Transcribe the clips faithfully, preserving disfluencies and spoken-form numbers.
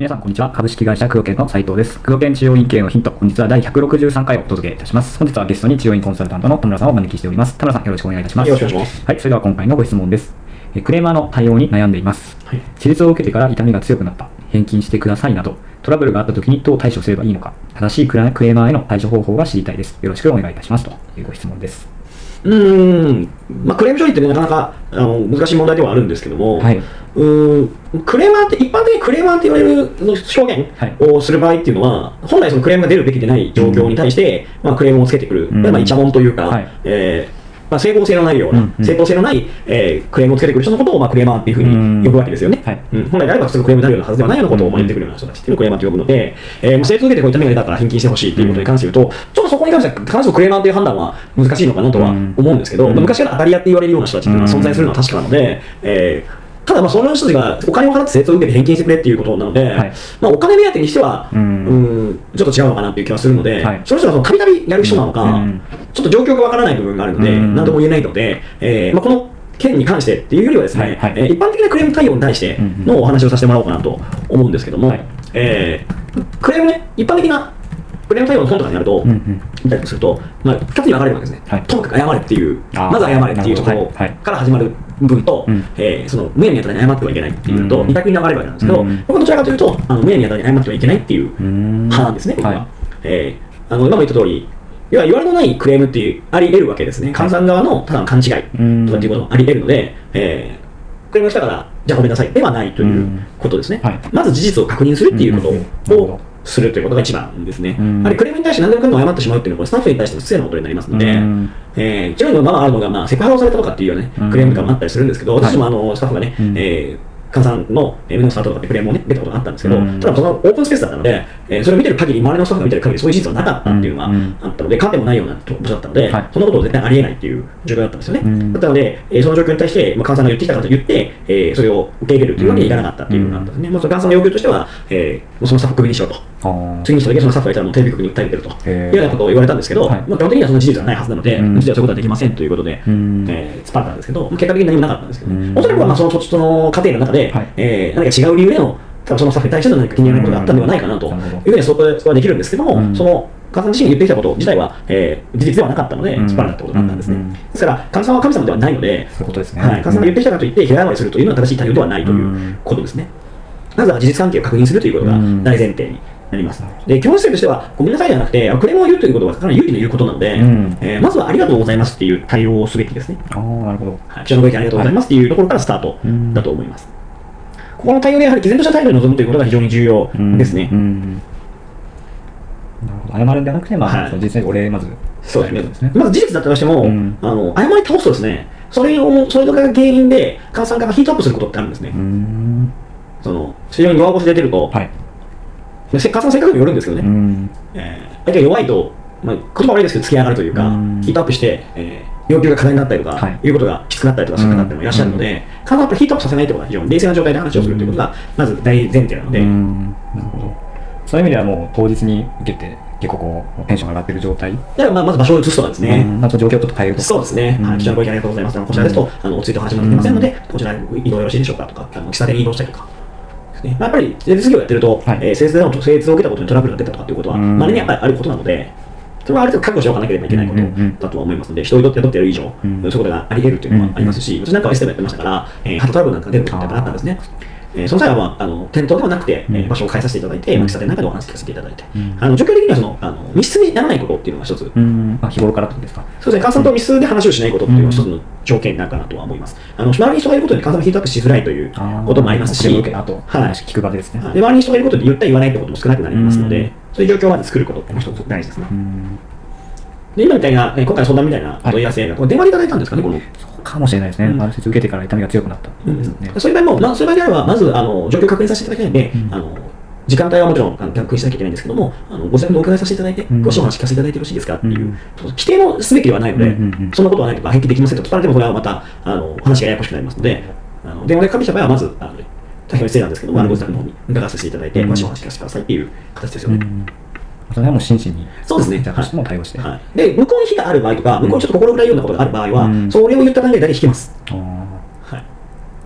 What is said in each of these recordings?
皆さんこんにちは。株式会社クロケンの斉藤です。クロケン治療院経営のヒント、本日はだいひゃくろくじゅうさんかいをお届けいたします。本日はゲストに治療院コンサルタントの田村さんをお招きしております。田村さん、よろしくお願いいたします。 よろしくお願いします。 はい、それでは今回のご質問です。えクレーマーの対応に悩んでいます。はい、手術を受けてから痛みが強くなった、返金してくださいなど、トラブルがあった時にどう対処すればいいのか、正しいクレーマーへの対処方法が知りたいです。よろしくお願いいたしますというご質問です。 うーん、まあ、クレーム処理って、ね、なかなかあの難しい問題ではあるんですけども、はい、うーんクレーマーって一般的にクレーマーって言われる表現をする場合っていうのは、本来そのクレームが出るべきでない状況に対して、うんまあ、クレームをつけてくる、うんまあ、イチャモンというか、はいえーまあ、整合性のないような、うんうん、正当性のない、えー、クレームをつけてくる人のことを、まあ、クレーマーっていうふうに呼ぶわけですよね。はいうん、本来であれば普通のクレームになるようなはずではないようなことを言ってくるような人たちっていうのをクレーマーと呼ぶので、えー、生徒受けてこういった痛みが出たから返金してほしいっていうことに関して言うと、ちょっとそこに関しては必ずしもクレーマーという判断は難しいのかなとは思うんですけど、うん、昔から当たり屋って言われるような人たちっていうのは存在するのは確かなので、えーただまあその人たちがお金を払って生徒を受けて返金してくれっていうことなので、はいまあ、お金目当てにしては、うん、うんちょっと違うのかなっていう気はするので、はい、その人がたびたびやる人なのか、うん、ちょっと状況がわからない部分があるので、うん、何とも言えないので、えーまあ、この件に関してっていうよりはですね、はいはいえー、一般的なクレーム対応に対してのお話をさせてもらおうかなと思うんですけども、はいえー、クレームね、一般的なクレーム対応の本とかになると、うんうん、見たりすると、まあ、ふたつに分かれるわけですね、はい。とにかく謝れっていう、まず謝れっていうところから始まる部分と、はいはいえー、そのむやみやたらに謝ってはいけないっていうのと、二択に分かれるわけなんですけど、うん、僕はどちらかというと、あのむやみやたらに謝ってはいけないっていう派なんですね、僕は。はいえー、あの今も言った通り、要は言われのないクレームっていうあり得るわけですね。患者さん側のただの勘違いとかっていうこともあり得るので、えー、クレームが来たから、じゃあごめんなさいではないということですね。はい、まず事実を確認するっていうことを、するということが一番ですね。うん、あれクレームに対して何でもかんでも謝ってしまうっていうのはスタッフに対しても失礼なことになりますので、うんえー、一応のままあるのが、まあ、セクハラをされたとかっていうような、ね、クレームとかもあったりするんですけど、私もあのスタッフがね、うんえー患者さんの目のスタートとかってクレームをね、出たことがあったんですけど、うん、ただそのオープンスペースだったので、えー、それを見てる限り、周りのスタッフが見てる限り、そういう事実はなかったっていうのがあったので、観点もないような場所だったので、はい、そんなことを絶対ありえないっていう状況だったんですよね。うん、だったので、えー、その状況に対して、まあ、患者さんが言ってきたからと言って、えー、それを受け入れるというわけにいかなかったっていうのがあったんですね。まあ、その患者さんの要求としては、えー、もうそのスタッフをクビにしようと。次に人だけそのスタッフがいたらもうテレビ局に訴えてるというようなことを言われたんですけど、はいまあ、基本的にはその事実はないはずなので、うちではそういうことはできませんということで、うんえー、突っ張ったんですけど、結果的に何もなかったんですけど、ね、おそらくはまあその土地との過程の中で、はいえー、何か違う理由での、多分そのスタッフに対しての何か気に入らないことがあったのではないかなというふうにそこはできるんですけども、うん、その患者さん自身が言ってきたこと自体は、えー、事実ではなかったので、突っ張られたことがあったんですね。うんうん、ですから、患者さんは神様ではないので、そういうことですね。はい、患者さんが言ってきたからといって、平謝りするというのは正しい対応ではないということですね。まずは事実関係を確認するということが大前提になります。で、基本姿勢としては、ごめんなさいじゃなくて、クレームを言うということはかなり有利の言うことなので、うんえー、まずはありがとうございますっていう対応をすべきですね。ああ、なるほど。はい、こちらのご意見ありがとうございますっていうところからスタートだと思います。ここの対応でやはり毅然とした態度に臨むということが非常に重要ですね。うんうんなるほど謝るんじゃなくて、まあ、はい、実際にお礼まずそうですね。まず事実だったとしても、うん、あの謝り倒すとですね、それをそれが原因で患者さんがヒートアップすることってあるんですね。うんその非常に弱腰で出ると、はい、患者さんの性格にもよるんですけどね。うんえー、相手が弱いと、まあ、言葉悪いですけど突き上がるというか、うんヒートアップして、えー要求が課題になったりとか、はい、いうことがきつくなったりとかする方ってもいらっしゃるので、必ずヒートアップさせないということが非常に冷静な状態で話をするということがまず大前提なので、 うんなるほどそういう意味ではもう当日に受けて結構こうテンションが上がっている状態。 だからまあまず場所を移すとかですね。 あと状況をちょっと変えるとか。 そうですね。はい、こちらのご意見ありがとうございます。こちらですと、あのおついてお話もできませんので、こちら移動よろしいでしょうかとか、あの喫茶店に移動したりとか。ですね。まあ、やっぱり施術業をやってると、はいえー、施術での施術を受けたことにトラブルが出たとかっていうことは、まれにやっぱりあることなので。それはある程度覚悟しておかなければいけないことだとは思いますので、人を雇ってやる以上、そういうことがあり得るというのはありますし、私なんかはエステもやってましたから、えー、ハートトラブルなんかが出ることってあったんですね。えー、その際は、まあ、あの店頭ではなくて、えー、場所を変えさせていただいて、喫茶店なんかでお話聞かせていただいて、あの状況的にはそのあの密室にならないことっていうのが一つ、 うんまあ、日頃からってことですか。 そうですね、患者さんと密室で話をしないことっていうのが一つの条件になるかなとは思います。あの周りに人がいることで患者さんがヒートアップしづらいということもありますし、 あと話聞く場でですね。 で周りに人がいることで言ったり言わないってことも少なくなりますので、そういう状況まで作ることっていうのが一つ大事ですね。で今みたいな、今回の相談みたいな問い合わせが、はい、電話でいただいたんですかね、この。 そうかもしれないですね。うん、施術受けてから痛みが強くなった、 うんねうん。そういう場合も、まあ、そういう場合であれば、まずあの状況を確認させていただきたいので、うん、あの時間帯はもちろん確認しなきゃいけないんですけども、あのご自宅でお伺いさせていただいて、うん、ごお話聞かせていただいてよろしいですかっていう、うん、規定もすべきではないので、うんうんうん、そんなことはないとか、返金できませんと聞かれても、これはまたあの話がややこしくなりますので、あの電話でかけた場合は、まず、あの大変失礼なんですけども、うん、ご自宅の方に伺わせていただいて、うん、ごお話聞かせてくださいっていう形ですよね。うんそれはもう真摯にそうですね。 としても対応して、 はいはい、で向こうに非がある場合とか、向こうにちょっと心暗いようなことがある場合は、うん、それを言った段階で大体引きます。はい、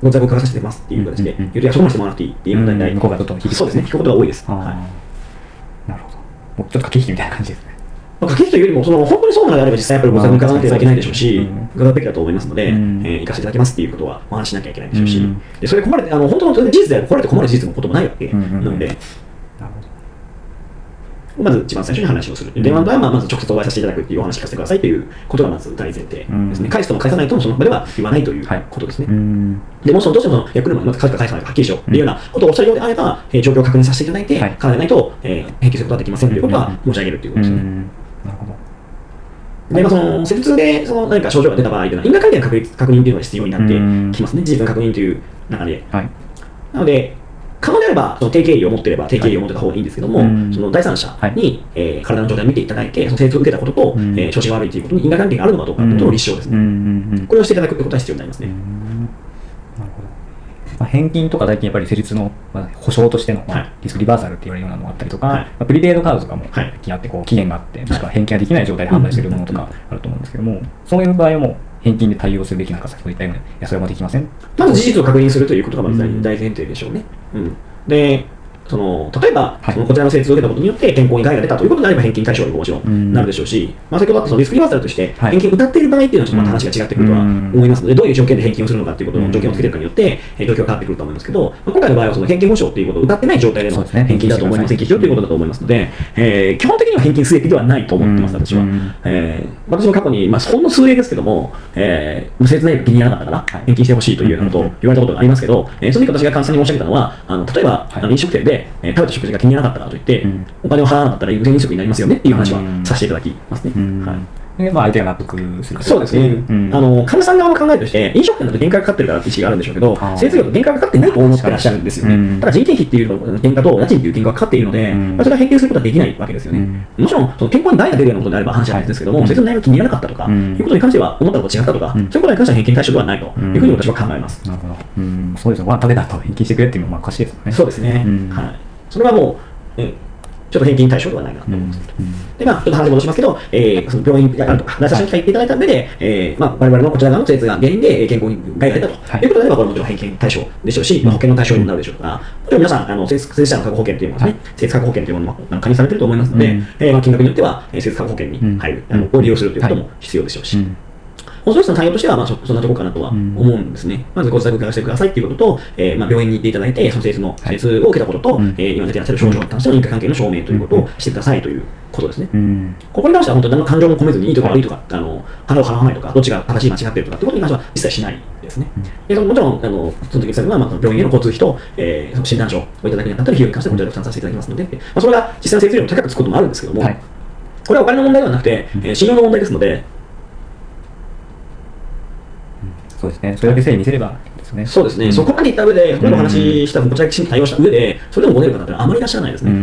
ご在庫書かせてますっていう形で言うと、いや、そこまでしてもらっていいっていうの向こうがちょっと引く。 そうですね、引くことが多いです。 なるほど。もうちょっと駆け引きみたいな感じですね。 駆け引きというよりも、その本当にそうなのであれば、実際やっぱりご在庫伺わなければいけないでしょうし、伺うべきだと思いますので、行かせていただきますっていうことはお話ししなきゃいけないでしょうし、でそれ困る、あの本当の事実で来られて困る事実のこともないわけなので。まず一番最初に話をする。電話の場合はまず直接お会いさせていただくっていうお話を聞かせてくださいということがまず大前提ですね。返すとも返さないともその場では言わないということですね。でもそのどうしても来る前にまず返すか返さないかはっきりしようというようなことをおっしゃるようであれば、状況を確認させていただいて、返さないと返金することはできませんということは申し上げるということですね。なるほど。でまあ、その施術でその何か症状が出た場合というのは因果関係の確認っていうのが必要になってきますね。事実の確認という中で。なので可能であれば、その定型医を持っていれば定型医を持ってた方がいいんですけども、はい、その第三者に、はいえー、体の状態を見ていただいて、その施術を受けたことと、うんえー、調子が悪いということに因果関係があるのかどうかということの立証ですね、うんうんうん。これをしていただくということは必要になりますね。 うんなるほど。まあ、返金とか最近やっぱり施術の、まあ、保証としての、まあ、リスクリバーサルって言われるようなのがあったりとか、はいまあ、プリペイドカードとかも最近あってこう期限があって、もしくは返金ができない状態で販売しているものとかあると思うんですけども、そういう場合はもう返金で対応するべきなのか、そういったような、いや、それもできません。 まず事実を確認するということがまず大前提でしょうね。うん、でその例えば、はい、そのこちらの施術を受けたことによって健康に害が出たということであれば返金対象にももちろんなるでしょうし、うんまあ、先ほどあったそのリスクリバーサルとして返金を謳っている場合っていうのはちょっとまた話が違ってくるとは思いますので、どういう条件で返金をするのかということの条件をつけているかによって状況が変わってくると思いますけど、まあ、今回の場合はその返金保証ということを謳ってない状態での返金だと思います、返金しようということだと思いますので、えー、基本的には返金すべきではないと思ってます、私は。えー、私も過去に、まあ、ほんの数例ですけども、えー、切ないと気にならなかったから返金してほしいというようなことを言われたことがありますけど、えー、その時私が簡単に申し上げたのは、あの例えば、はい、飲食店で、えー、食べた食事が気にならなかったからといって、うん、お金を払わなかったら優先飲食になりますよねっていう話はさせていただきますね。うんはいでまあ、相手が納得する。 そうですね。うん、あの患者さん側の考えとして、飲食店だと原価がかかってるからって意思があるんでしょうけど、施術業と原価がかかってないと思ってらっしゃるんですよね。うん、ただ人件費っていう原価と家賃っていう原価がかかっているので、うん、それが返金することはできないわけですよね。うん、もちろん、その健康に害が出るようなことであれば話は別ですけども、施術の内容が気に入らなかったとか、うん、いうことに関しては思ったことが違ったとか、うん、そういうことに関しては返金対象ではないというふうに私は考えます。 なるほど。うん、そうですよ。ご飯食べたと返金してくれっていうのはおかしいですよね。 そうですね。うん、はい。それはもう、うんちょっと返金対象ではないなと思います。うんうん、で、まあ、ちょっと話戻しますけど、えー、その病院があるとか、第三者に入っていただいた上で、えー、まあ、我々のこちら側の施術が原因で健康に害が出たと、はい、いうことであれば、これもちろん返金対象でしょうし、まあ、保険の対象にもなるでしょうから、もちろん皆さん、あの、施術者の過去保険というものですね、施術過去保険というものも加入されていると思いますので、うんえーまあ、金額によっては、施術過去保険に入る、うん、あのを利用するということも必要でしょうし。うんその人の対応としては、まあそ、そんなところかなとは思うんですね。うん、まずご自宅伺わせてくださいということと、えーまあ、病院に行っていただいて、その施術の、施術を受けたことと、はいえー、今出ていらっしゃる症状に関しての因果関係の証明ということをしてくださいということですね。うん、ここに関しては本当に何の感情も込めずにいいとか悪いとか、あの払う払わないとか、どっちが正しい間違っているとかってことに関しては一切しないですね。うん、でもちろん、あのその時には、まあ、病院への交通費と、えー、その診断書をいただくにあたったら費用に関してはこちらで負担させていただきますので、まあ、それが実際の施術料も高くつくこともあるんですけども、はい、これはお金の問題ではなくて、えー、信用の問題ですので、 そうですね。それだけ誠意見せればですね。 そうですね。うん、そこまでいった上で、この話した、こちらきちんと対応した上で、それでもごねる方ってあまりいらっしゃらないですね。うん、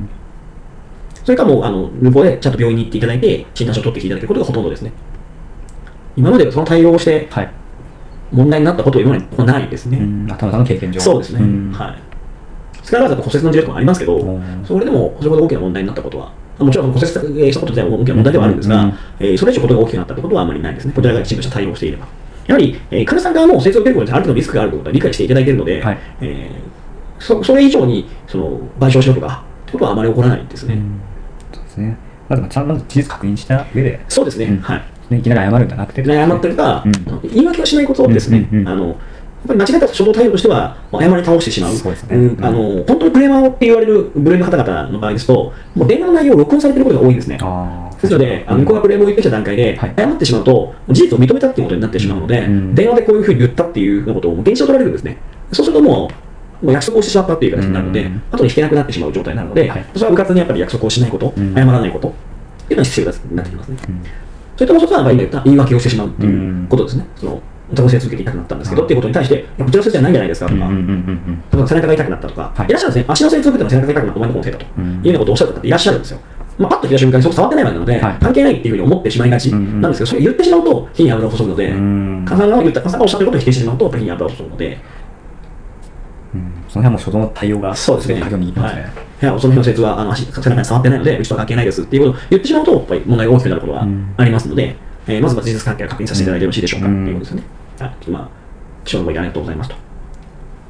それかもう、あの、向こうでちゃんと病院に行っていただいて、診断書を取ってきていただけることがほとんどですね。今までその対応をして、問題になったことを今までないですね。 たまたまの経験上。 そうですね。はい。少なからず骨折の事例とかもありますけど、それでも、それほど大きな問題になったことは、もちろん骨折したこと自体は大きな問題ではあるんですが、うんえー、それ以上ことが大きくなったことはあまりないですね。こちらがきちんとした対応をしていれば。やはり、えー、患者さん側も施術を受けることにある程度のリスクがあるということは理解していただいているので、はいえー、そ, それ以上にその賠償しろとかということはあまり起こらないんですね。うん、 そうですね。まずちゃんと事実確認した上で、 そうですね。うん、はい。 いきなり謝るんじゃなくて、 ね、謝ってるか、うん、言い訳をしないことですね。うんうんうん、あのやっぱり間違った初動対応としては、謝り倒してしまう。そうですね。うん、あの本当にクレーマーって言われる部類の方々の場合ですと、もう電話の内容を録音されていることが多いんですね。ですので、あの向こうがクレームを言ってきた段階で、はい、謝ってしまうと、事実を認めたっていうことになってしまうので、うん、電話でこういうふうに言ったっていうふうなことを現実を取られるんですね。そうするともう、もう約束をしてしまったっていう形になるので、うん、後に引けなくなってしまう状態になるので、はい、それはうかつにやっぱり約束をしないこと、うん、謝らないことっていうのが必要になってきますね。うん、それともう一つは、今言った言い訳をしてしまうっていうことですね。そのお茶の施術受けて痛くなったんですけど、うん、っていうことに対して、いやこちらの施術じゃないんじゃないですかとか、例えば背中が痛くなったとか、はい、いらっしゃるんですね。足の施術受けても背中が痛くなったお前の方のせいだと、うん、いうようなことをおっしゃる方っていらっしゃるんですよ。まあ、パッと聞いた瞬間にそこ触ってないわけなので、はい、関係ないっていうふうに思ってしまいがちなんですけど、それ言ってしまうと火に油を注ぐので、患者さんが言った患者さんがおっしゃってることを否定してしまうと火に油を注ぐので、 うん、その辺はもう初動の対応がそうですね。 鍵を握ってますね。はい、 いやその日の施術はあの足背中に触ってないのでうちとは関係ないですっていうことを言ってしまうとやっぱり問題が大きくなることがありますので、うんえー、まずは事実関係を確認させていただいてよろしいでしょうか、うん、っていうことですね。はい、まあ、貴重なご意見ありがとうございますと。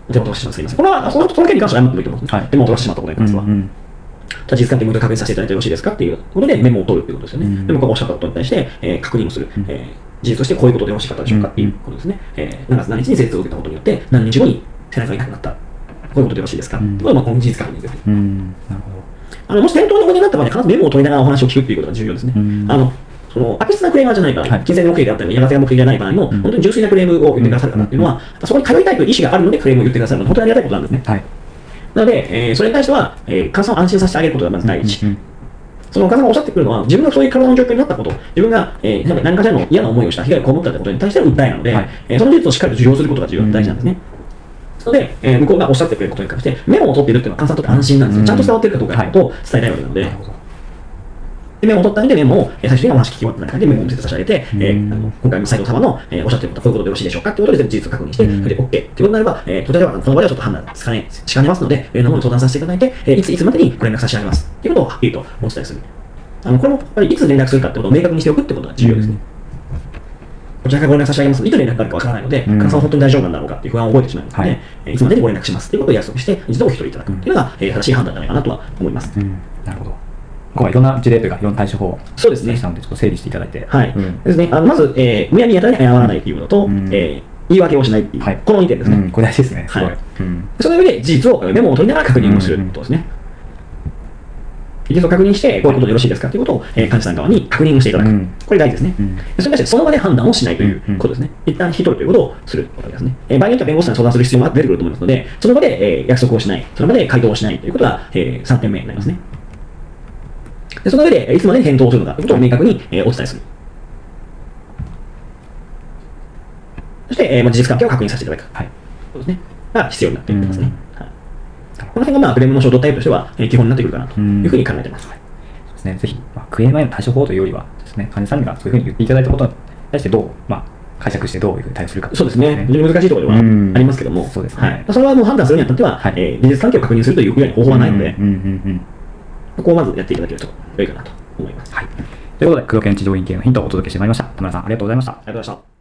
デモをしてしまってすみません。これは、その件に関しては謝ってもいいと思うんですね。はい、デモを取らせてしまったことに関しては。うんうん、事実関係もう一回確認させていただいてよろしいですかっていうことでメモを取るということですよね。うん、でも、これおっしゃったことに対して、えー、確認をする。うんえー事実としてこういうことでよろしかったでしょうかっていうことですね。うんえー、何月何日に施術を受けたことによって、何日後に背中が痛くなった。こういうことでよろしいですか、うん、っていうことは、まあ、この事実確認ですね。うん、なるほど。あのもし店頭にお出になった場合に、必ずメモを取りながらお話を聞くっていうことが重要ですね。うん、あのその悪質なクレーマーじゃない場合、はい、金銭目的であったり、やがせが目的じゃない場合の、うん、本当に純粋なクレームを言ってくださる方っていうのは、うん、そこに通いたいという意思があるのでクレームを言ってくださるのは、本当にありがたいことなんですね。はい、なので、えー、それに対しては、えー、患者さんを安心させてあげることがまず第一。うんうんそのお母さんがおっしゃってくるのは、自分がそういう体の状況になったこと、自分が、えー、何かしらの嫌な思いをした、被害を被ったということに対しての訴えなので、はいえー、その事実をしっかりと受容することが重要大事なんですね。なので、えー、向こうがおっしゃってくれることに関して、メモを取っているというのは、患者さんにとって安心なんですよ。ちゃんと伝わっているかどうかということを伝えたいわけなので、はいでメモを取った上でメモを最終的にお話聞き終わった中でメモを見せて差し上げて、えー、あの今回の斉藤様の、えー、おっしゃっていることはこういうことでよろしいでしょうかということで事実を確認して、それで OK ということになれば、えー、とてもその場ではちょっと判断つかねしかねますので、えー、の方に相談させていただいて、えー、いついつまでにご連絡差し上げますということをはっきりとお伝えする。あのこれもやっぱりいつ連絡するかということを明確にしておくということが重要ですね。こちらからご連絡差し上げますので、いつ連絡があるかわからないので、患者さんは本当に大丈夫なんだろうかという不安を覚えてしまうので、はい、いつまでにご連絡しますということを約束して、実はお一人いただくというのが、えー、正しい判断じゃないかなとは思います。うん、 なるほど。今回いろんな事例というか、いろんな対処法をそうですね。 したので、ちょっと整理していただいて。 はい。うん、ですね。あのまず、えー、むやみやたらに謝らないというのと、うん、えー、言い訳をしないっていう、はい、このにてんですね。うん、 これ大事ですね。すごい。 はいうん、その上で事実をメモを取りながら確認をするということですね。事実を確認して、こういうことでよろしいですかということを、えー、患者さん側に確認をしていただく。うん、これ大事ですね。うん、それに対してその場で判断をしないということですね。うん、一旦引き取るということをするわけですね。えー、場合によっては弁護士さんに相談する必要も出てくると思いますので、その場で、えー、約束をしない、その場で回答をしないということが、えー、さんてんめになりますね。でその上で、いつまでに返答をするのかということを明確に、えー、お伝えする。そして、えーまあ、事実関係を確認させていただく。はい。そうですね。が必要になっていますね。はい、この辺が、まあ、クレームの衝動タイプとしては、えー、基本になってくるかなというふうに考えています。はい、 そうですね。ぜひ、まあ、クレームへの対処法というよりはですね、患者さんがそういうふうに言っていただいたことに対してどう、まあ、解釈してどういうふうに対応するか、 ね。そうですね。非常に難しいところではありますけども、 そうですね。 はい。それはもう判断するにあたっては、はい、えー、事実関係を確認するという以外に方法はないので、ここをまずやっていただけると良いかなと思います。 はい。ということで、工藤研治療院系のヒントをお届けしてまいりました。田村さん、ありがとうございました。ありがとうございました。